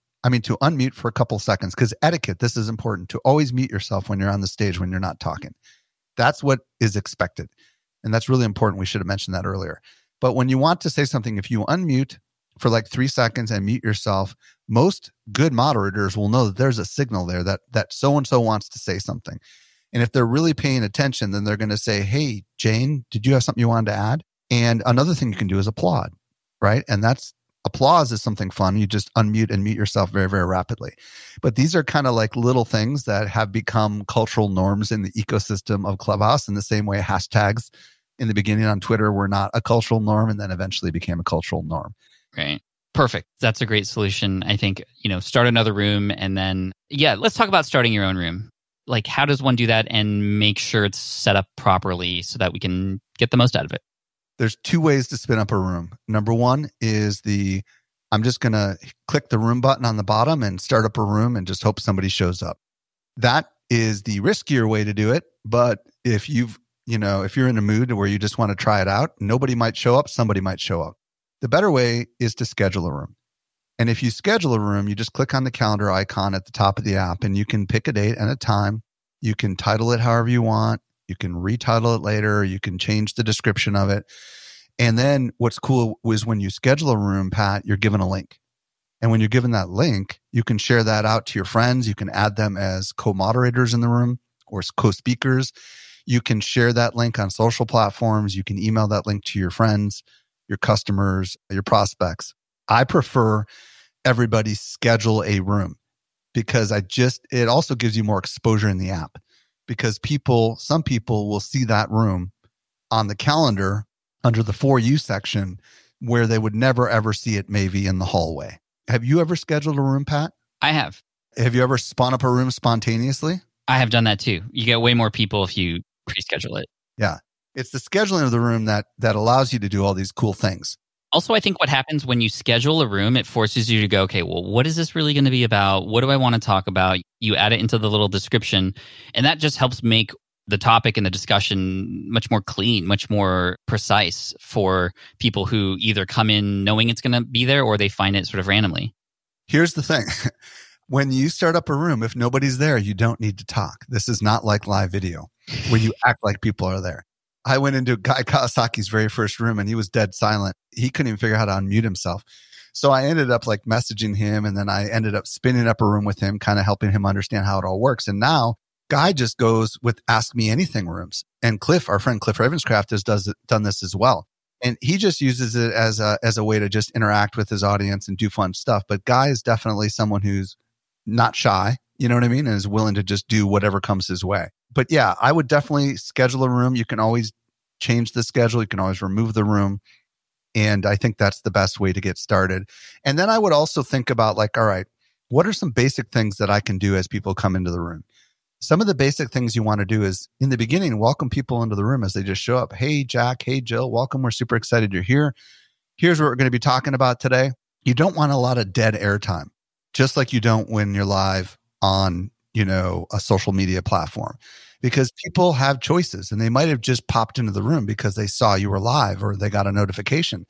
unmute for a couple of seconds, because etiquette, this is important, to always mute yourself when you're on the stage, when you're not talking. That's what is expected. And that's really important. We should have mentioned that earlier. But when you want to say something, if you unmute for like 3 seconds and mute yourself, most good moderators will know that there's a signal there that so-and-so wants to say something. And if they're really paying attention, then they're going to say, hey, Jane, did you have something you wanted to add? And another thing you can do is applaud, right? And applause is something fun. You just unmute and mute yourself very, very rapidly. But these are kind of like little things that have become cultural norms in the ecosystem of Clubhouse, in the same way hashtags in the beginning on Twitter were not a cultural norm and then eventually became a cultural norm. Right. Perfect. That's a great solution. I think, start another room and then, let's talk about starting your own room. Like, how does one do that and make sure it's set up properly so that we can get the most out of it? There's 2 ways to spin up a room. Number one is I'm just going to click the room button on the bottom and start up a room and just hope somebody shows up. That is the riskier way to do it. But if you're in a mood where you just want to try it out, nobody might show up, somebody might show up. The better way is to schedule a room. And if you schedule a room, you just click on the calendar icon at the top of the app and you can pick a date and a time. You can title it however you want. You can retitle it later. You can change the description of it. And then what's cool is when you schedule a room, Pat, you're given a link. And when you're given that link, you can share that out to your friends. You can add them as co-moderators in the room or co-speakers. You can share that link on social platforms. You can email that link to your friends, your customers, your prospects. I prefer everybody schedule a room because it also gives you more exposure in the app, because some people will see that room on the calendar under the For You section where they would never ever see it maybe in the hallway. Have you ever scheduled a room, Pat? I have. Have you ever spun up a room spontaneously? I have done that too. You get way more people if you pre-schedule it. Yeah. It's the scheduling of the room that allows you to do all these cool things. Also, I think what happens when you schedule a room, it forces you to go, okay, well, what is this really going to be about? What do I want to talk about? You add it into the little description, and that just helps make the topic and the discussion much more clean, much more precise for people who either come in knowing it's going to be there or they find it sort of randomly. Here's the thing. When you start up a room, if nobody's there, you don't need to talk. This is not like live video where you act like people are there. I went into Guy Kawasaki's very first room and he was dead silent. He couldn't even figure out how to unmute himself. So I ended up like messaging him, and then I ended up spinning up a room with him, kind of helping him understand how it all works. And now Guy just goes with Ask Me Anything rooms. And Cliff, our friend Cliff Ravenscraft, has done this as well. And he just uses it as a way to just interact with his audience and do fun stuff. But Guy is definitely someone who's not shy, you know what I mean? And is willing to just do whatever comes his way. But yeah, I would definitely schedule a room. You can always change the schedule. You can always remove the room. And I think that's the best way to get started. And then I would also think about like, all right, what are some basic things that I can do as people come into the room? Some of the basic things you want to do is in the beginning, welcome people into the room as they just show up. Hey, Jack. Hey, Jill. Welcome. We're super excited you're here. Here's what we're going to be talking about today. You don't want a lot of dead air time, just like you don't when you're live on, a social media platform, because people have choices and they might have just popped into the room because they saw you were live or they got a notification.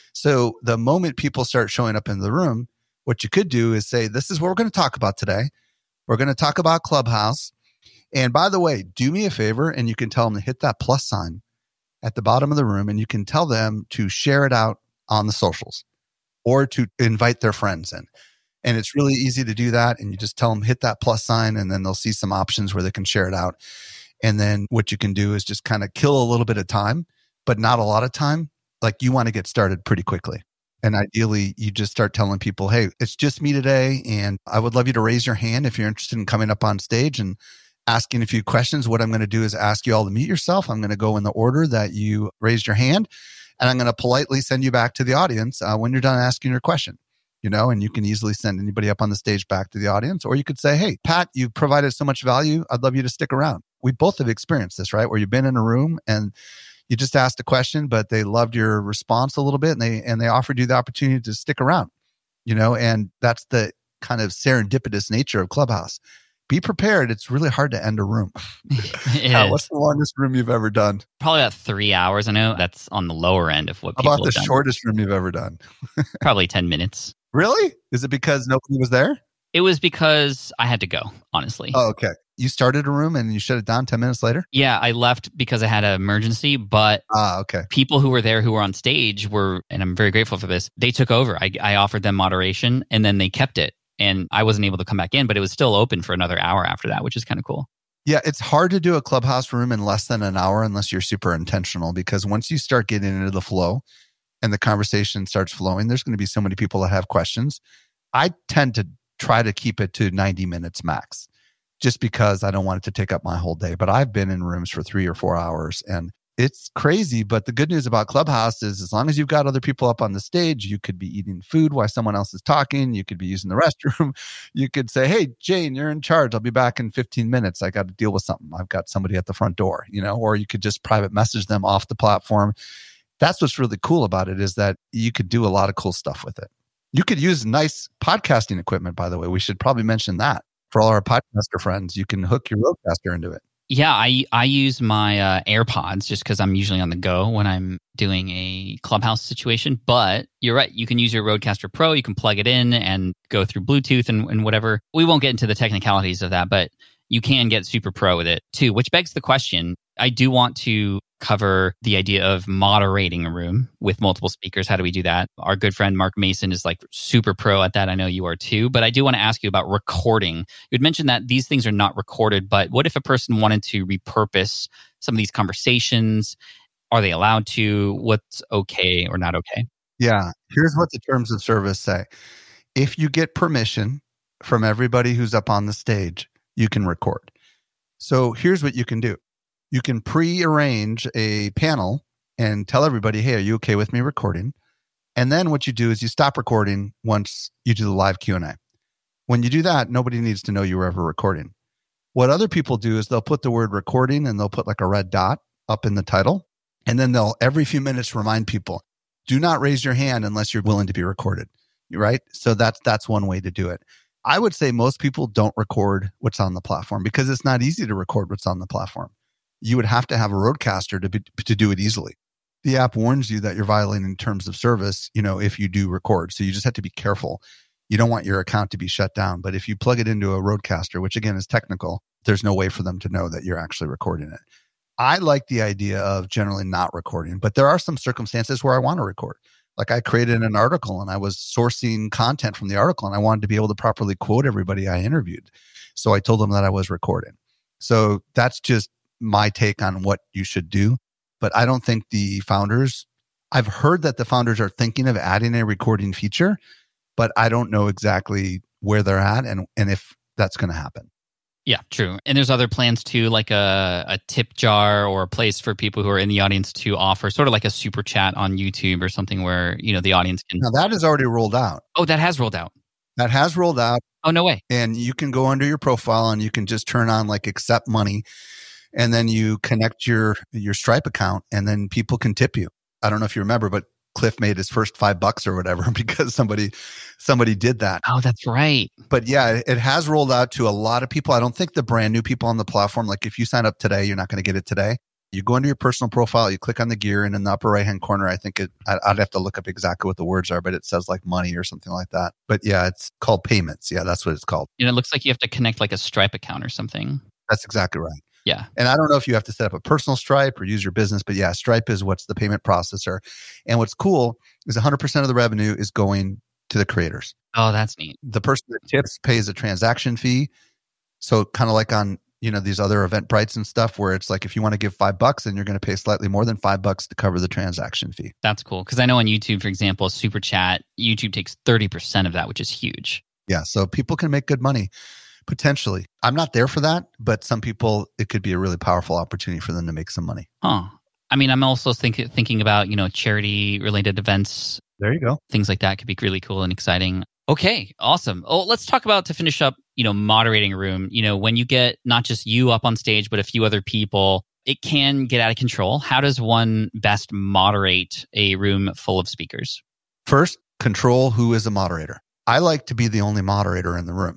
So the moment people start showing up in the room, what you could do is say, this is what we're going to talk about today. We're going to talk about Clubhouse. And by the way, do me a favor, and you can tell them to hit that plus sign at the bottom of the room, and you can tell them to share it out on the socials or to invite their friends in. And it's really easy to do that. And you just tell them, hit that plus sign, and then they'll see some options where they can share it out. And then what you can do is just kind of kill a little bit of time, but not a lot of time. Like you want to get started pretty quickly. And ideally, you just start telling people, hey, it's just me today. And I would love you to raise your hand if you're interested in coming up on stage and asking a few questions. What I'm going to do is ask you all to mute yourself. I'm going to go in the order that you raised your hand. And I'm going to politely send you back to the audience when you're done asking your question. And you can easily send anybody up on the stage back to the audience. Or you could say, hey, Pat, you've provided so much value. I'd love you to stick around. We both have experienced this, right? Where you've been in a room and you just asked a question, but they loved your response a little bit and they offered you the opportunity to stick around, and that's the kind of serendipitous nature of Clubhouse. Be prepared. It's really hard to end a room. What's the longest room you've ever done? Probably about 3 hours. I know that's on the lower end of what How people about have the done. shortest room you've ever done? Probably 10 minutes. Really? Is it because nobody was there? It was because I had to go, honestly. Oh, okay. You started a room and you shut it down 10 minutes later? Yeah, I left because I had an emergency, but okay. People who were there who were on stage were, and I'm very grateful for this, they took over. I offered them moderation and then they kept it. And I wasn't able to come back in, but it was still open for another hour after that, which is kind of cool. Yeah, it's hard to do a Clubhouse room in less than an hour unless you're super intentional, because once you start getting into the flow and the conversation starts flowing, there's going to be so many people that have questions. I tend to try to keep it to 90 minutes max, just because I don't want it to take up my whole day. But I've been in rooms for 3 or 4 hours and it's crazy. But the good news about Clubhouse is as long as you've got other people up on the stage, you could be eating food while someone else is talking. You could be using the restroom. You could say, hey, Jane, you're in charge. I'll be back in 15 minutes. I got to deal with something. I've got somebody at the front door, or you could just private message them off the platform. That's what's really cool about it, is that you could do a lot of cool stuff with it. You could use nice podcasting equipment, by the way. We should probably mention that. For all our podcaster friends, you can hook your Rodecaster into it. Yeah, I use my AirPods just because I'm usually on the go when I'm doing a Clubhouse situation. But you're right. You can use your Rodecaster Pro. You can plug it in and go through Bluetooth and whatever. We won't get into the technicalities of that, but you can get super pro with it too, which begs the question. I do want to cover the idea of moderating a room with multiple speakers. How do we do that? Our good friend Mark Mason is like super pro at that. I know you are too, but I do want to ask you about recording. You had mentioned that these things are not recorded, but what if a person wanted to repurpose some of these conversations? Are they allowed to? What's okay or not okay? Yeah. Here's what the terms of service say. If you get permission from everybody who's up on the stage, you can record. So here's what you can do. You can pre-arrange a panel and tell everybody, hey, are you okay with me recording? And then what you do is you stop recording once you do the live Q&A. When you do that, nobody needs to know you were ever recording. What other people do is they'll put the word recording and they'll put like a red dot up in the title. And then they'll every few minutes remind people, do not raise your hand unless you're willing to be recorded, right? So that's one way to do it. I would say most people don't record what's on the platform because it's not easy to record what's on the platform. You would have to have a Rodecaster to do it easily. The app warns you that you're violating terms of service, if you do record. So you just have to be careful. You don't want your account to be shut down. But if you plug it into a Rodecaster, which again is technical, there's no way for them to know that you're actually recording it. I like the idea of generally not recording, but there are some circumstances where I want to record. Like I created an article and I was sourcing content from the article and I wanted to be able to properly quote everybody I interviewed. So I told them that I was recording. So that's just my take on what you should do. But I don't think the founders, I've heard that the founders are thinking of adding a recording feature, but I don't know exactly where they're at and if that's going to happen. Yeah, true. And there's other plans too, like a tip jar or a place for people who are in the audience to offer sort of like a super chat on YouTube or something where, the audience can... Now that is already rolled out. Oh, that has rolled out. That has rolled out. Oh, no way. And you can go under your profile and you can just turn on like accept money and then you connect your Stripe account and then people can tip you. I don't know if you remember, but Cliff made his first $5 or whatever because somebody did that. Oh, that's right. But yeah, it has rolled out to a lot of people. I don't think the brand new people on the platform, like if you sign up today, you're not going to get it today. You go into your personal profile, you click on the gear, and in the upper right-hand corner, I think I'd have to look up exactly what the words are, but it says like money or something like that. But yeah, it's called payments. Yeah, that's what it's called. It looks like you have to connect like a Stripe account or something. That's exactly right. Yeah. And I don't know if you have to set up a personal Stripe or use your business, but yeah, Stripe is what's the payment processor. And what's cool is 100% of the revenue is going to the creators. Oh, that's neat. The person that tips pays a transaction fee. So kind of like on, these other Eventbrites and stuff where it's like, if you want to give $5, then you're going to pay slightly more than $5 to cover the transaction fee. That's cool. Because I know on YouTube, for example, Super Chat, YouTube takes 30% of that, which is huge. Yeah. So people can make good money. Potentially. I'm not there for that, but some people, it could be a really powerful opportunity for them to make some money. Huh. I mean, I'm also thinking about, charity-related events. There you go. Things like that could be really cool and exciting. Okay, awesome. Oh, let's talk about, to finish up, moderating a room. When you get not just you up on stage, but a few other people, it can get out of control. How does one best moderate a room full of speakers? First, control who is a moderator. I like to be the only moderator in the room.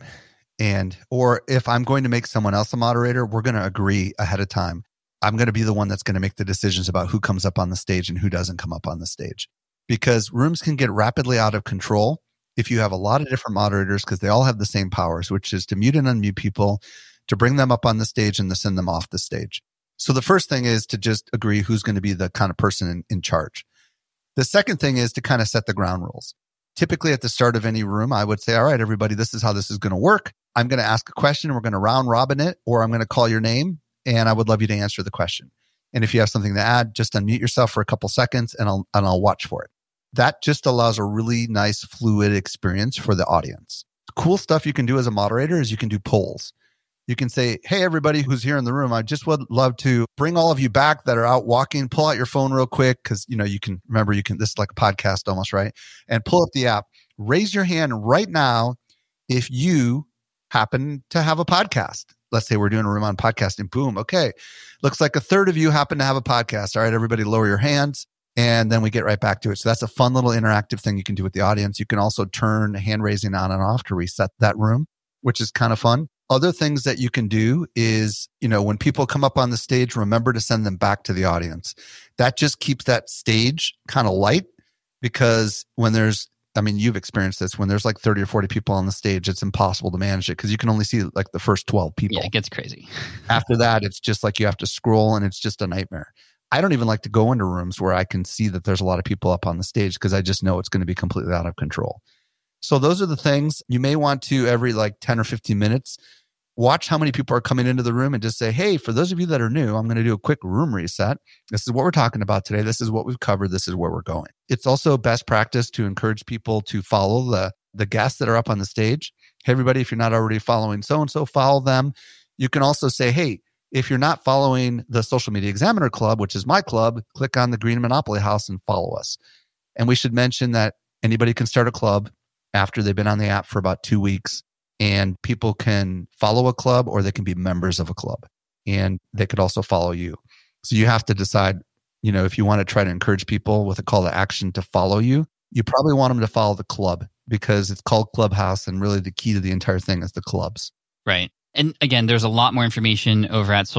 Or if I'm going to make someone else a moderator, we're going to agree ahead of time. I'm going to be the one that's going to make the decisions about who comes up on the stage and who doesn't come up on the stage. Because rooms can get rapidly out of control if you have a lot of different moderators because they all have the same powers, which is to mute and unmute people, to bring them up on the stage and to send them off the stage. So the first thing is to just agree who's going to be the kind of person in charge. The second thing is to kind of set the ground rules. Typically at the start of any room, I would say, all right, everybody, this is how this is going to work. I'm going to ask a question. We're going to round robin it, or I'm going to call your name and I would love you to answer the question. And if you have something to add, just unmute yourself for a couple seconds and I'll watch for it. That just allows a really nice fluid experience for the audience. Cool stuff you can do as a moderator is you can do polls. You can say, hey, everybody who's here in the room, I just would love to bring all of you back that are out walking. Pull out your phone real quick because, you can remember, this is like a podcast almost, right? And pull up the app. Raise your hand right now if you happen to have a podcast. Let's say we're doing a room on podcasting. Boom. Okay. Looks like a third of you happen to have a podcast. All right, everybody lower your hands. And then we get right back to it. So that's a fun little interactive thing you can do with the audience. You can also turn hand raising on and off to reset that room, which is kind of fun. Other things that you can do is, when people come up on the stage, remember to send them back to the audience. That just keeps that stage kind of light because when you've experienced this, when there's like 30 or 40 people on the stage, it's impossible to manage it because you can only see like the first 12 people. Yeah, it gets crazy. After that, it's just like you have to scroll and it's just a nightmare. I don't even like to go into rooms where I can see that there's a lot of people up on the stage because I just know it's going to be completely out of control. So those are the things you may want to every like 10 or 15 minutes, watch how many people are coming into the room and just say, hey, for those of you that are new, I'm going to do a quick room reset. This is what we're talking about today. This is what we've covered. This is where we're going. It's also best practice to encourage people to follow the guests that are up on the stage. Hey, everybody, if you're not already following so-and-so, follow them. You can also say, hey, if you're not following the Social Media Examiner Club, which is my club, click on the Green Monopoly House and follow us. And we should mention that anybody can start a club after they've been on the app for about 2 weeks. And people can follow a club or they can be members of a club. And they could also follow you. So you have to decide, if you want to try to encourage people with a call to action to follow you, you probably want them to follow the club because it's called Clubhouse. And really the key to the entire thing is the clubs. Right. And again, there's a lot more information over at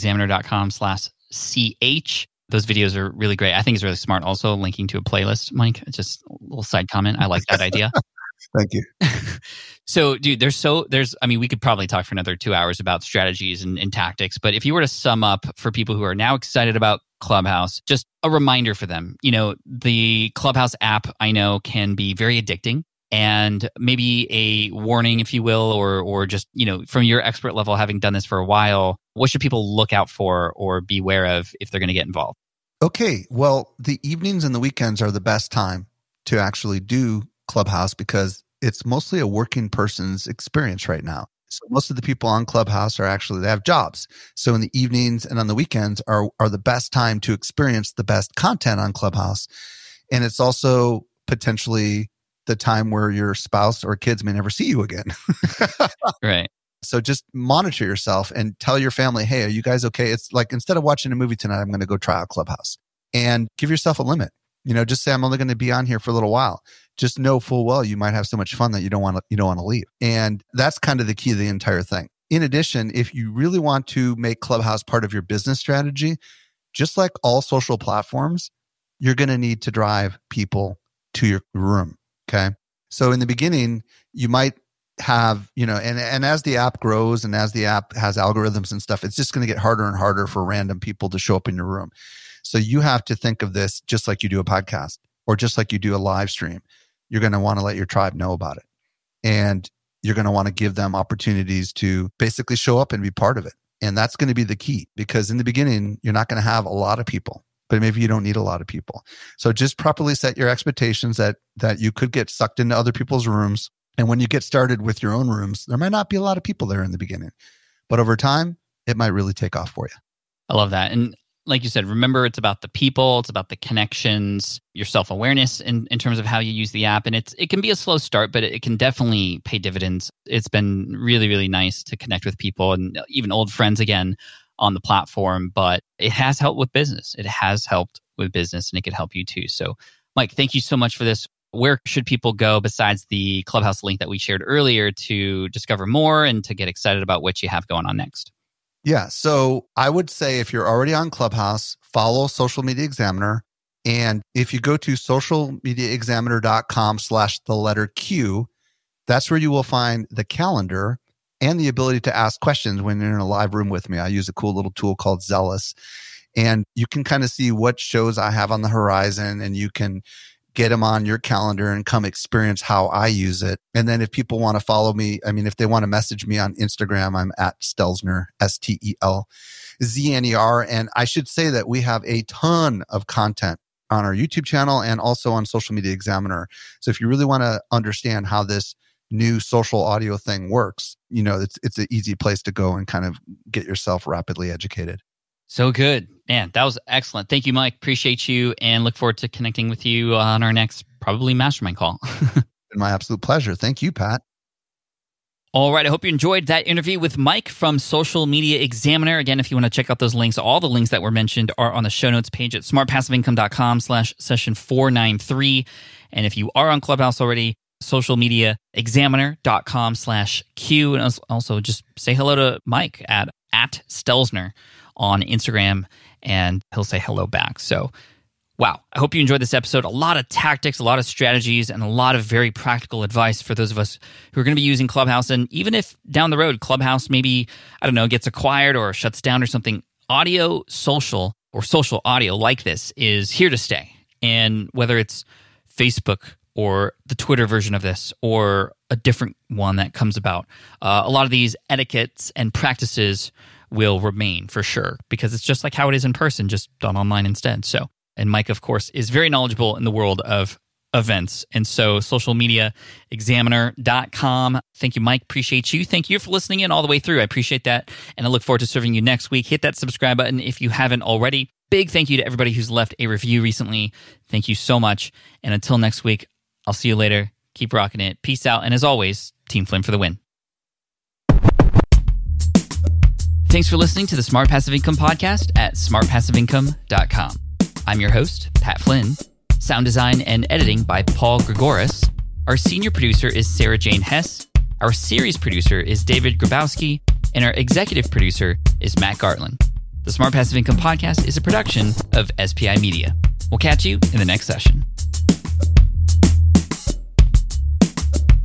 socialmediaexaminer.com/ch. Those videos are really great. I think it's really smart also linking to a playlist, Mike. Just a little side comment. I like that idea. Thank you. So, dude, we could probably talk for another 2 hours about strategies and tactics, but if you were to sum up for people who are now excited about Clubhouse, just a reminder for them, the Clubhouse app, I know, can be very addicting, and maybe a warning, if you will, or just, from your expert level, having done this for a while, what should people look out for or beware of if they're going to get involved? Okay. Well, the evenings and the weekends are the best time to actually do Clubhouse because it's mostly a working person's experience right now. So most of the people on Clubhouse they have jobs. So in the evenings and on the weekends are the best time to experience the best content on Clubhouse. And it's also potentially the time where your spouse or kids may never see you again. Right. So just monitor yourself and tell your family, hey, are you guys okay? It's like, instead of watching a movie tonight, I'm going to go try out Clubhouse. And give yourself a limit. Just say, I'm only going to be on here for a little while. Just know full well you might have so much fun that you don't want to leave. And that's kind of the key to the entire thing. In addition, if you really want to make Clubhouse part of your business strategy, just like all social platforms, you're going to need to drive people to your room. Okay. So in the beginning, you might have, and as the app grows and as the app has algorithms and stuff, it's just going to get harder and harder for random people to show up in your room. So you have to think of this just like you do a podcast or just like you do a live stream. You're going to want to let your tribe know about it. And you're going to want to give them opportunities to basically show up and be part of it. And that's going to be the key, because in the beginning, you're not going to have a lot of people, but maybe you don't need a lot of people. So just properly set your expectations that you could get sucked into other people's rooms. And when you get started with your own rooms, there might not be a lot of people there in the beginning, but over time, it might really take off for you. I love that. And like you said, remember, it's about the people, it's about the connections, your self-awareness in terms of how you use the app. And it can be a slow start, but it can definitely pay dividends. It's been really, really nice to connect with people and even old friends again on the platform, but it has helped with business. It has helped with business, and it could help you too. So, Mike, thank you so much for this. Where should people go besides the Clubhouse link that we shared earlier to discover more and to get excited about what you have going on next? Yeah. So I would say if you're already on Clubhouse, follow Social Media Examiner. And if you go to socialmediaexaminer.com/Q, that's where you will find the calendar and the ability to ask questions when you're in a live room with me. I use a cool little tool called Zealous. And you can kind of see what shows I have on the horizon, and you can get them on your calendar and come experience how I use it. And then if people want to follow me, if they want to message me on Instagram, I'm at Stelzner, STELZNER. And I should say that we have a ton of content on our YouTube channel and also on Social Media Examiner. So if you really want to understand how this new social audio thing works, it's an easy place to go and kind of get yourself rapidly educated. So good. Man, that was excellent. Thank you, Mike. Appreciate you, and look forward to connecting with you on our next probably mastermind call. My absolute pleasure. Thank you, Pat. All right. I hope you enjoyed that interview with Mike from Social Media Examiner. Again, if you want to check out those links, all the links that were mentioned are on the show notes page at smartpassiveincome.com/session493. And if you are on Clubhouse already, socialmediaexaminer.com/Q. And also just say hello to Mike at Stelzner on Instagram, and he'll say hello back. So, wow. I hope you enjoyed this episode. A lot of tactics, a lot of strategies, and a lot of very practical advice for those of us who are going to be using Clubhouse. And even if down the road, Clubhouse maybe, gets acquired or shuts down or something, audio social or social audio like this is here to stay. And whether it's Facebook or the Twitter version of this or a different one that comes about, a lot of these etiquettes and practices will remain for sure, because it's just like how it is in person, just done online instead. So, and Mike, of course, is very knowledgeable in the world of events. And so socialmediaexaminer.com. Thank you, Mike. Appreciate you. Thank you for listening in all the way through. I appreciate that. And I look forward to serving you next week. Hit that subscribe button if you haven't already. Big thank you to everybody who's left a review recently. Thank you so much. And until next week, I'll see you later. Keep rocking it. Peace out. And as always, Team Flynn for the win. Thanks for listening to the Smart Passive Income Podcast at smartpassiveincome.com. I'm your host, Pat Flynn. Sound design and editing by Paul Gregoris. Our senior producer is Sarah Jane Hess. Our series producer is David Grabowski. And our executive producer is Matt Gartland. The Smart Passive Income Podcast is a production of SPI Media. We'll catch you in the next session.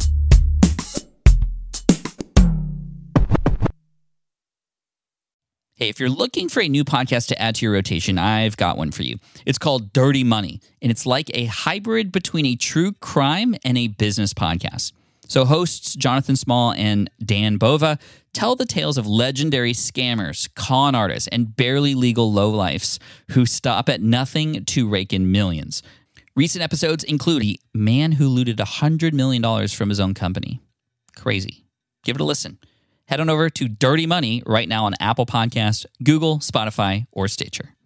Hey, if you're looking for a new podcast to add to your rotation, I've got one for you. It's called Dirty Money, and it's like a hybrid between a true crime and a business podcast. So hosts Jonathan Small and Dan Bova tell the tales of legendary scammers, con artists, and barely legal lowlifes who stop at nothing to rake in millions. Recent episodes include a man who looted $100 million from his own company. Crazy. Give it a listen. Head on over to Dirty Money right now on Apple Podcasts, Google, Spotify, or Stitcher.